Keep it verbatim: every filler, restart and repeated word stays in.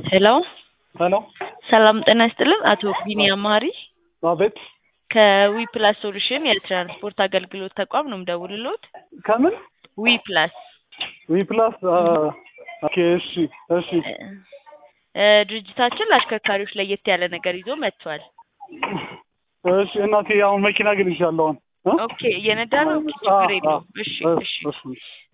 ሄሎ ሄሎ ሰላም ጤና ይስጥልን አቶ ቢኒያም ማሪ አቤት ከዊ ፕላስ ሶሉሽን የትራንስፖርት አገልግሎት ተቋም ነው የምደውልልዎት ከምን ዊ ፕላስ ዊ ፕላስ ኦኬ እሺ እሺ እ ድርጅታችን ለአሽከርካሪዎች ለየት ያለ ነገር ይዞ መጥቷል እሺ እናቴ አሁን መኪና ግልሻለሁ አሁን ኦኬ እየነዳ ነው ችግር የለውም እሺ እሺ